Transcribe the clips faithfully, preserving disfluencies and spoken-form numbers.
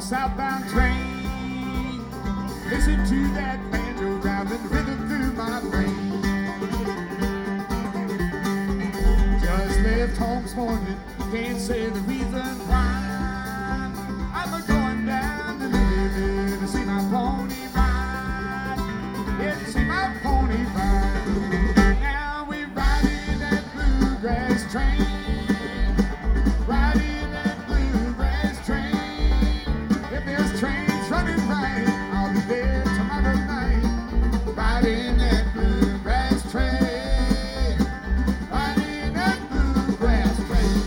southbound train. Listen to that banjo driving rhythm through my brain. Just left home this morning, can't say the reason why. I'm a going down to Louisville to see my pony ride. Yeah, to see my pony ride. Now we're riding that bluegrass train. Riding that bluegrass train. If there's trains running right, I'll be there tomorrow night. Riding that bluegrass train. Riding that bluegrass train.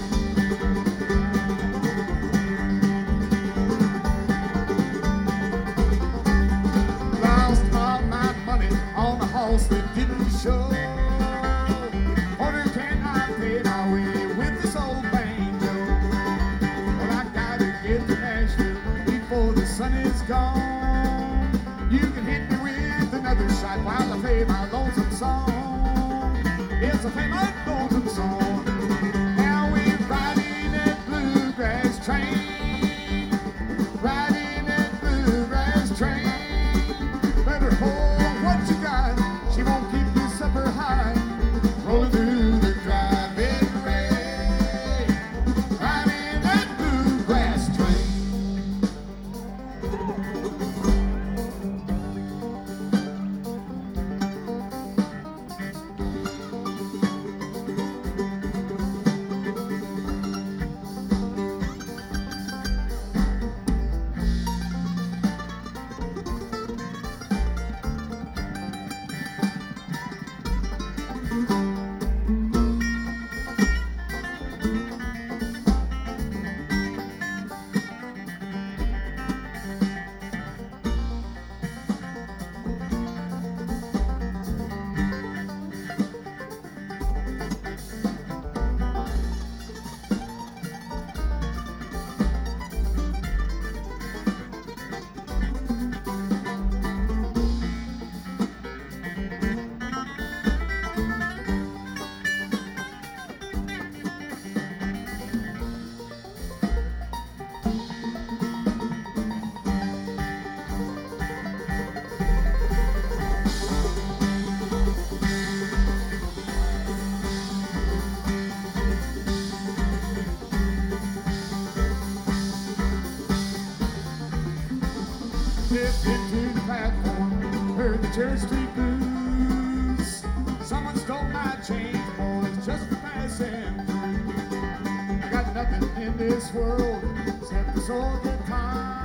Lost all my money on a horse that didn't show. Order can I pay my way with this old banjo? Well, I gotta get to Nashville before the sun is gone. You can hit me with another shot while I play my lonesome song. Yes, I play my lonesome song. Now we're riding that bluegrass train. Riding that bluegrass train. Better hold what you got. She won't keep your supper high. Rolling through the driving rain. Riding that bluegrass train. Dipped into the platform, heard the Church Street blues. Someone stole my change, boys, just for passing through. I got nothing in this world except this old guitar.